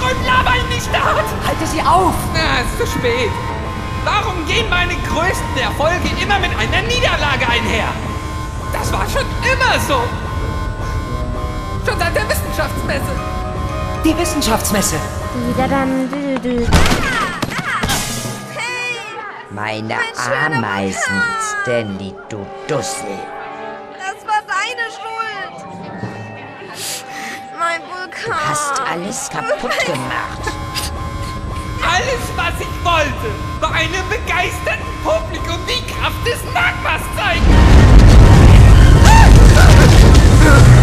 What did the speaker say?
strömt Lava in die Stadt! Halte sie auf! Na, ist zu spät. Warum gehen meine größten Erfolge immer mit einer Niederlage einher? Das war schon immer so. Schon seit der Wissenschaftsmesse. Die Wissenschaftsmesse! Meine Ameisen, Stanley, du Dussel. Das war deine Schuld. Mein Vulkan. Du hast alles kaputt gemacht. Alles, was ich wollte, war einem begeisterten Publikum die Kraft des Magmas zeigen.